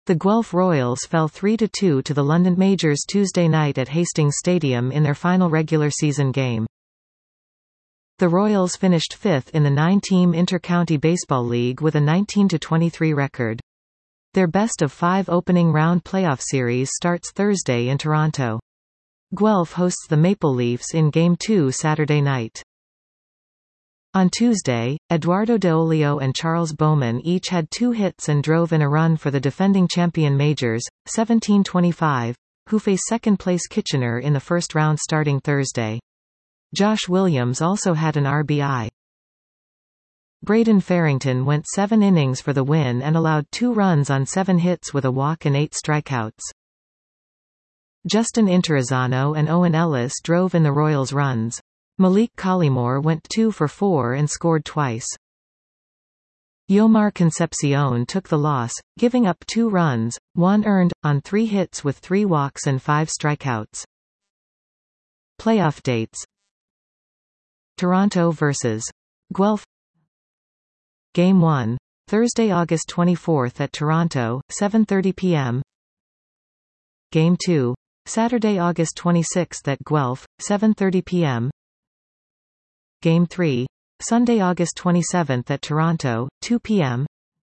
The Guelph Royals fell 3-2 to the London Majors Tuesday night at Hastings Stadium in their final regular season game. The Royals finished fifth in the 9-team Inter-County Baseball League with a 19-23 record. Their best-of-5 opening round playoff series starts Thursday in Toronto. Guelph hosts the Maple Leafs in Game 2 Saturday night. On Tuesday, Eduardo De Olio and Charles Bowman each had 2 hits and drove in a run for the defending champion Majors, 17-25, who face second-place Kitchener in the first round starting Thursday. Josh Williams also had an RBI. Braden Farrington went 7 innings for the win and allowed 2 runs on 7 hits with a walk and 8 strikeouts. Justin Interazano and Owen Ellis drove in the Royals' runs. Malik Collymore went 2 for 4 and scored twice. Yomar Concepcion took the loss, giving up 2 runs, 1 earned, on 3 hits with 3 walks and 5 strikeouts. Playoff dates: Toronto vs. Guelph. Game 1. Thursday, August 24 at Toronto, 7:30 p.m. Game 2. Saturday, August 26 at Guelph, 7:30 p.m. Game 3. Sunday, August 27 at Toronto, 2 p.m.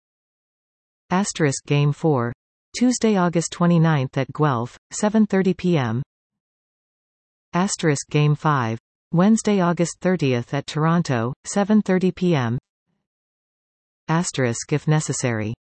Game 4. Tuesday, August 29 at Guelph, 7:30 p.m. Game 5. Wednesday, August 30 at Toronto, 7:30 p.m. If necessary.